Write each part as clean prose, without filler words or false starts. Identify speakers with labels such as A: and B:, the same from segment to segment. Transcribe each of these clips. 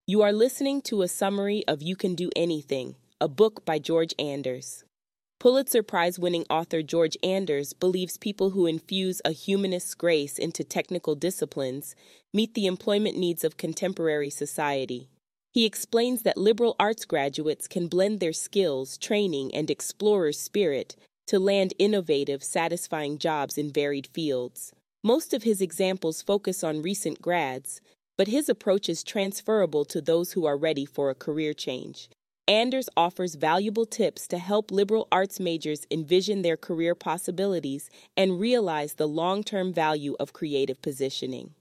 A: You are listening to a summary of You Can Do Anything, a book by George Anders. Pulitzer Prize-winning author George Anders believes people who infuse a humanist's grace into technical disciplines meet the employment needs of contemporary society. He explains that liberal arts graduates can blend their skills, training, and explorer's spirit to land innovative, satisfying jobs in varied fields. Most of his examples focus on recent grads, but his approach is transferable to those who are ready for a career change. Anders offers valuable tips to help liberal arts majors envision their career possibilities and realize the long-term value of creative positioning.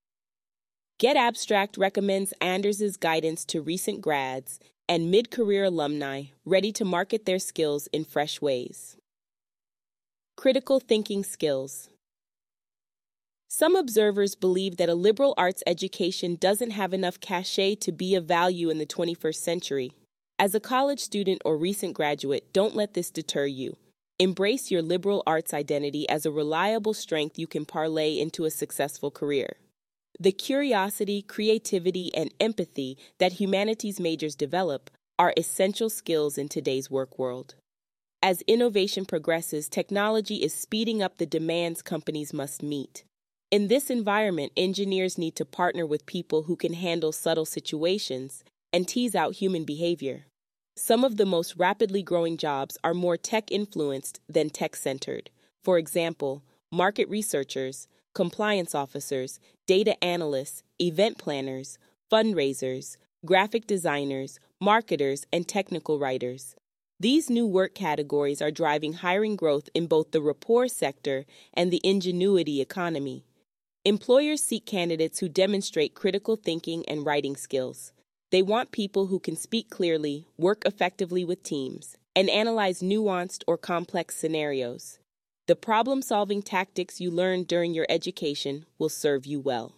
A: Get Abstract recommends Anders' guidance to recent grads and mid-career alumni ready to market their skills in fresh ways. Critical thinking skills. Some observers believe that a liberal arts education doesn't have enough cachet to be of value in the 21st century. As a college student or recent graduate, don't let this deter you. Embrace your liberal arts identity as a reliable strength you can parlay into a successful career. The curiosity, creativity, and empathy that humanities majors develop are essential skills in today's work world. As innovation progresses, technology is speeding up the demands companies must meet. In this environment, engineers need to partner with people who can handle subtle situations and tease out human behavior. Some of the most rapidly growing jobs are more tech-influenced than tech-centered. For example, market researchers, compliance officers, data analysts, event planners, fundraisers, graphic designers, marketers, and technical writers. These new work categories are driving hiring growth in both the rapport sector and the ingenuity economy. Employers seek candidates who demonstrate critical thinking and writing skills. They want people who can speak clearly, work effectively with teams, and analyze nuanced or complex scenarios. The problem-solving tactics you learned during your education will serve you well.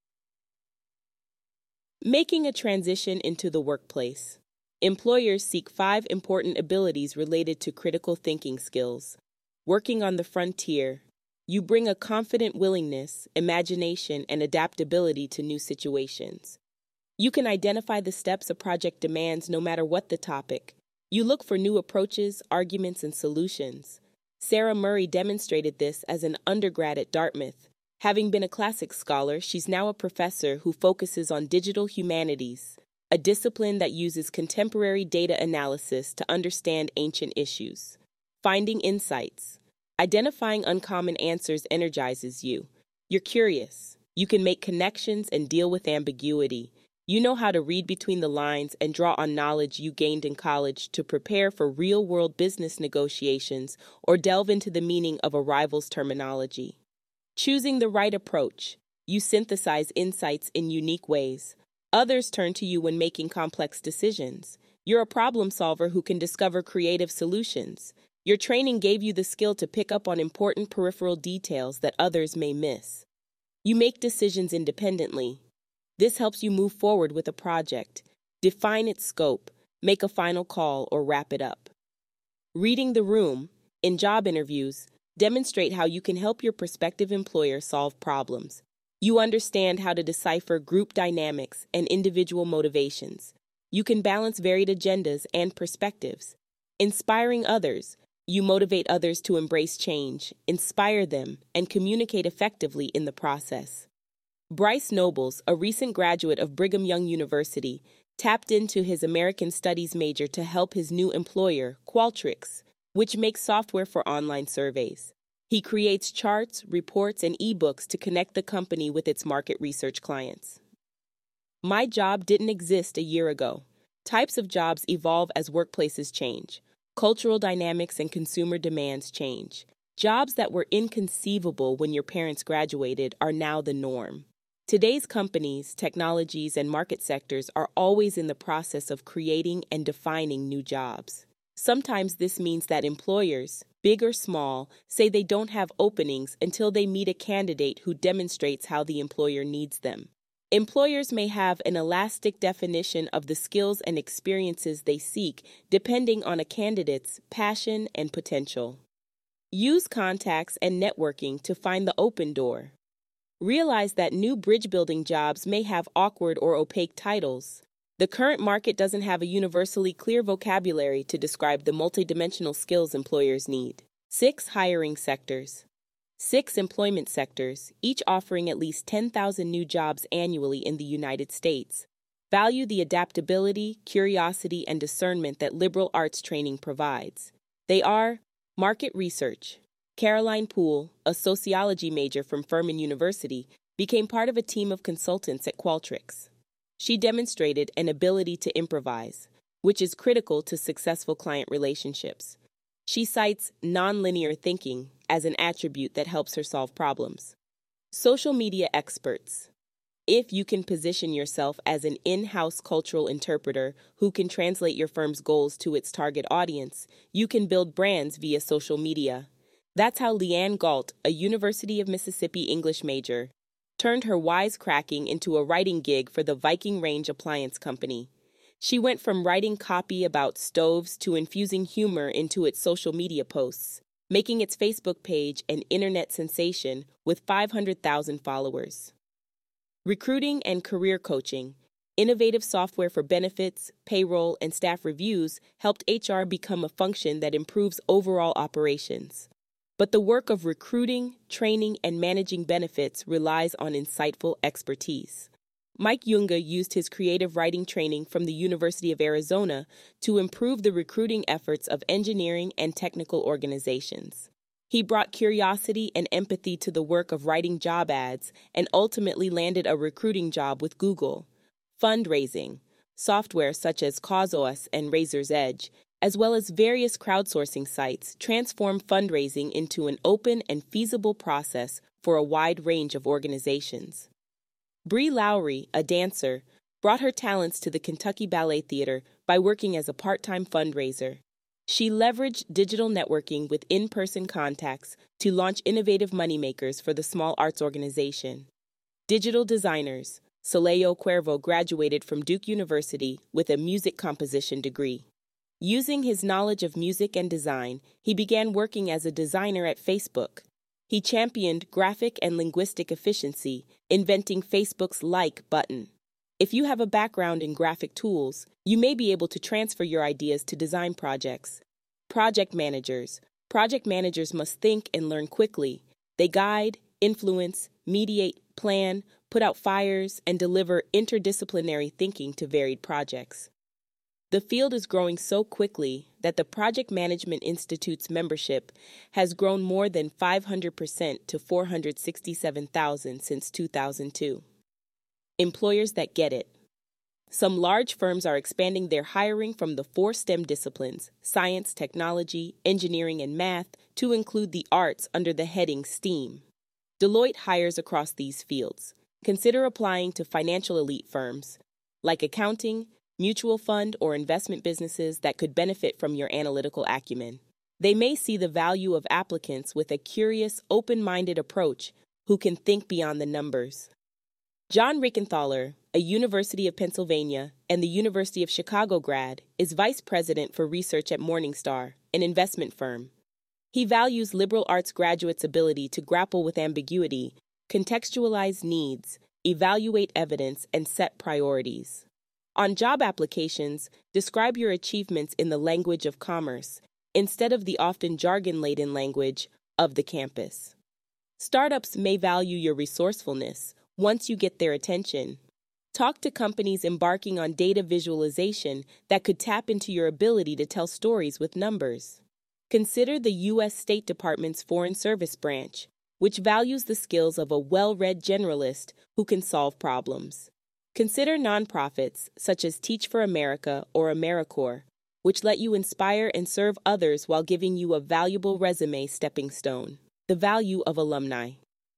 A: Making a transition into the workplace. Employers seek 5 important abilities related to critical thinking skills. Working on the frontier. You bring a confident willingness, imagination, and adaptability to new situations. You can identify the steps a project demands no matter what the topic. You look for new approaches, arguments, and solutions. Sarah Murray demonstrated this as an undergrad at Dartmouth. Having been a classics scholar, she's now a professor who focuses on digital humanities, a discipline that uses contemporary data analysis to understand ancient issues. Finding insights. Identifying uncommon answers energizes you. You're curious. You can make connections and deal with ambiguity. You know how to read between the lines and draw on knowledge you gained in college to prepare for real-world business negotiations or delve into the meaning of a rival's terminology. Choosing the right approach. You synthesize insights in unique ways. Others turn to you when making complex decisions. You're a problem solver who can discover creative solutions. Your training gave you the skill to pick up on important peripheral details that others may miss. You make decisions independently. This helps you move forward with a project, define its scope, make a final call, or wrap it up. Reading the room, in job interviews, demonstrate how you can help your prospective employer solve problems. You understand how to decipher group dynamics and individual motivations. You can balance varied agendas and perspectives. Inspiring others, you motivate others to embrace change, inspire them, and communicate effectively in the process. Bryce Nobles, a recent graduate of Brigham Young University, tapped into his American Studies major to help his new employer, Qualtrics, which makes software for online surveys. He creates charts, reports, and ebooks to connect the company with its market research clients. My job didn't exist a year ago. Types of jobs evolve as workplaces change. Cultural dynamics and consumer demands change. Jobs that were inconceivable when your parents graduated are now the norm. Today's companies, technologies, and market sectors are always in the process of creating and defining new jobs. Sometimes this means that employers, big or small, say they don't have openings until they meet a candidate who demonstrates how the employer needs them. Employers may have an elastic definition of the skills and experiences they seek depending on a candidate's passion and potential. Use contacts and networking to find the open door. Realize that new bridge-building jobs may have awkward or opaque titles. The current market doesn't have a universally clear vocabulary to describe the multidimensional skills employers need. 6 hiring sectors. 6 employment sectors, each offering at least 10,000 new jobs annually in the United States, value the adaptability, curiosity, and discernment that liberal arts training provides. They are market research. Caroline Poole, a sociology major from Furman University, became part of a team of consultants at Qualtrics. She demonstrated an ability to improvise, which is critical to successful client relationships. She cites nonlinear thinking as an attribute that helps her solve problems. Social media experts. If you can position yourself as an in-house cultural interpreter who can translate your firm's goals to its target audience, you can build brands via social media. That's how Leanne Galt, a University of Mississippi English major, turned her wisecracking into a writing gig for the Viking Range Appliance Company. She went from writing copy about stoves to infusing humor into its social media posts, making its Facebook page an internet sensation with 500,000 followers. Recruiting and career coaching. Innovative software for benefits, payroll, and staff reviews helped HR become a function that improves overall operations. But the work of recruiting, training, and managing benefits relies on insightful expertise. Mike Junga used his creative writing training from the University of Arizona to improve the recruiting efforts of engineering and technical organizations. He brought curiosity and empathy to the work of writing job ads and ultimately landed a recruiting job with Google. Fundraising. Software such as CauseOS and Razor's Edge, as well as various crowdsourcing sites, transform fundraising into an open and feasible process for a wide range of organizations. Bree Lowry, a dancer, brought her talents to the Kentucky Ballet Theater by working as a part-time fundraiser. She leveraged digital networking with in-person contacts to launch innovative moneymakers for the small arts organization. Digital designers. Soleil Cuervo graduated from Duke University with a music composition degree. Using his knowledge of music and design, he began working as a designer at Facebook. He championed graphic and linguistic efficiency, inventing Facebook's Like button. If you have a background in graphic tools, you may be able to transfer your ideas to design projects. Project managers. Project managers must think and learn quickly. They guide, influence, mediate, plan, put out fires, and deliver interdisciplinary thinking to varied projects. The field is growing so quickly that the Project Management Institute's membership has grown more than 500% to 467,000 since 2002. Employers that get it. Some large firms are expanding their hiring from the 4 STEM disciplines, science, technology, engineering, and math, to include the arts under the heading STEAM. Deloitte hires across these fields. Consider applying to financial elite firms, like accounting, mutual fund, or investment businesses that could benefit from your analytical acumen. They may see the value of applicants with a curious, open-minded approach who can think beyond the numbers. John Rickenthaler, a University of Pennsylvania and the University of Chicago grad, is vice president for research at Morningstar, an investment firm. He values liberal arts graduates' ability to grapple with ambiguity, contextualize needs, evaluate evidence, and set priorities. On job applications, describe your achievements in the language of commerce, instead of the often jargon-laden language of the campus. Startups may value your resourcefulness once you get their attention. Talk to companies embarking on data visualization that could tap into your ability to tell stories with numbers. Consider the U.S. State Department's Foreign Service Branch, which values the skills of a well-read generalist who can solve problems. Consider nonprofits such as Teach for America or AmeriCorps, which let you inspire and serve others while giving you a valuable resume stepping stone. The value of alumni.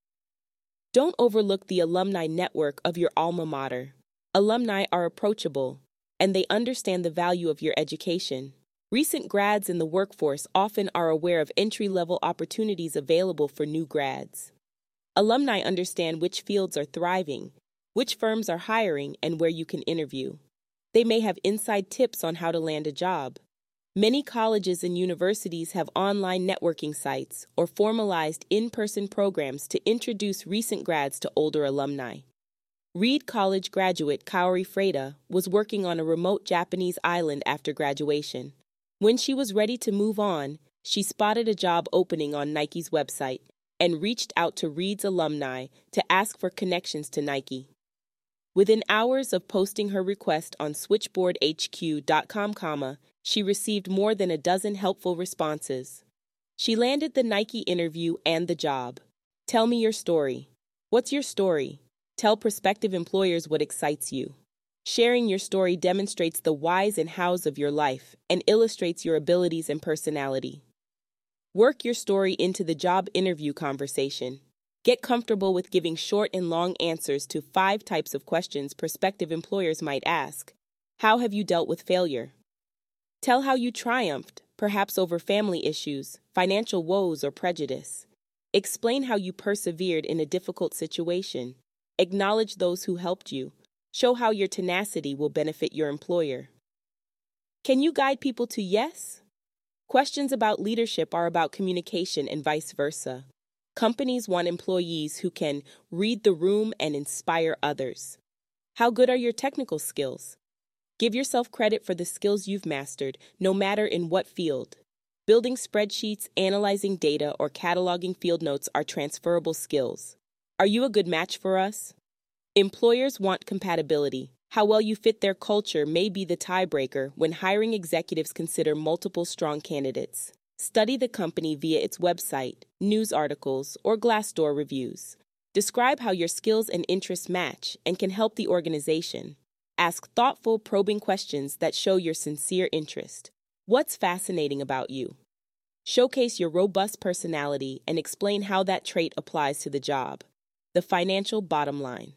A: Don't overlook the alumni network of your alma mater. Alumni are approachable, and they understand the value of your education. Recent grads in the workforce often are aware of entry-level opportunities available for new grads. Alumni understand which fields are thriving, which firms are hiring, and where you can interview. They may have inside tips on how to land a job. Many colleges and universities have online networking sites or formalized in-person programs to introduce recent grads to older alumni. Reed College graduate Kaori Freida was working on a remote Japanese island after graduation. When she was ready to move on, she spotted a job opening on Nike's website and reached out to Reed's alumni to ask for connections to Nike. Within hours of posting her request on switchboardhq.com, she received more than a dozen helpful responses. She landed the Nike interview and the job. Tell me your story. What's your story? Tell prospective employers what excites you. Sharing your story demonstrates the whys and hows of your life and illustrates your abilities and personality. Work your story into the job interview conversation. Get comfortable with giving short and long answers to 5 types of questions prospective employers might ask. How have you dealt with failure? Tell how you triumphed, perhaps over family issues, financial woes, or prejudice. Explain how you persevered in a difficult situation. Acknowledge those who helped you. Show how your tenacity will benefit your employer. Can you guide people to yes? Questions about leadership are about communication and vice versa. Companies want employees who can read the room and inspire others. How good are your technical skills? Give yourself credit for the skills you've mastered, no matter in what field. Building spreadsheets, analyzing data, or cataloging field notes are transferable skills. Are you a good match for us? Employers want compatibility. How well you fit their culture may be the tiebreaker when hiring executives consider multiple strong candidates. Study the company via its website, news articles, or Glassdoor reviews. Describe how your skills and interests match and can help the organization. Ask thoughtful, probing questions that show your sincere interest. What's fascinating about you? Showcase your robust personality and explain how that trait applies to the job. The financial bottom line.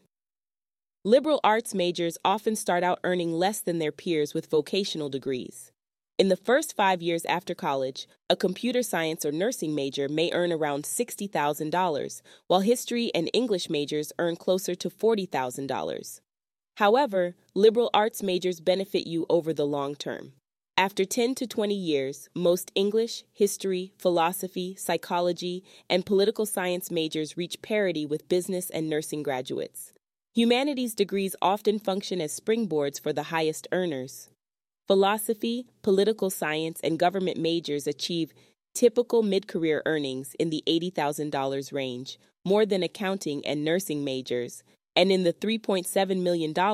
A: Liberal arts majors often start out earning less than their peers with vocational degrees. In the first 5 years after college, a computer science or nursing major may earn around $60,000, while history and English majors earn closer to $40,000. However, liberal arts majors benefit you over the long term. After 10 to 20 years, most English, history, philosophy, psychology, and political science majors reach parity with business and nursing graduates. Humanities degrees often function as springboards for the highest earners. Philosophy, political science, and government majors achieve typical mid-career earnings in the $80,000 range, more than accounting and nursing majors, and in the $3.7 million to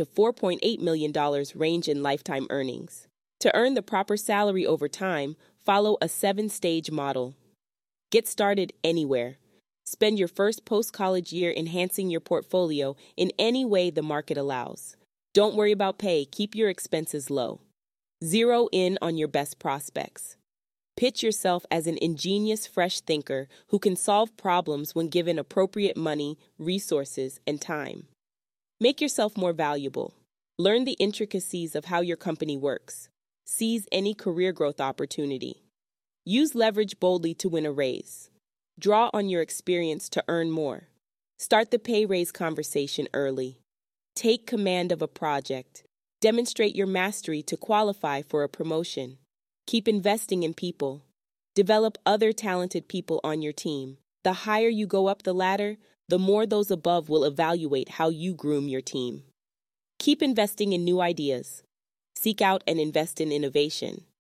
A: $4.8 million range in lifetime earnings. To earn the proper salary over time, follow a 7-stage model. Get started anywhere. Spend your first post-college year enhancing your portfolio in any way the market allows. Don't worry about pay, keep your expenses low. Zero in on your best prospects. Pitch yourself as an ingenious, fresh thinker who can solve problems when given appropriate money, resources, and time. Make yourself more valuable. Learn the intricacies of how your company works. Seize any career growth opportunity. Use leverage boldly to win a raise. Draw on your experience to earn more. Start the pay raise conversation early. Take command of a project. Demonstrate your mastery to qualify for a promotion. Keep investing in people. Develop other talented people on your team. The higher you go up the ladder, the more those above will evaluate how you groom your team. Keep investing in new ideas. Seek out and invest in innovation.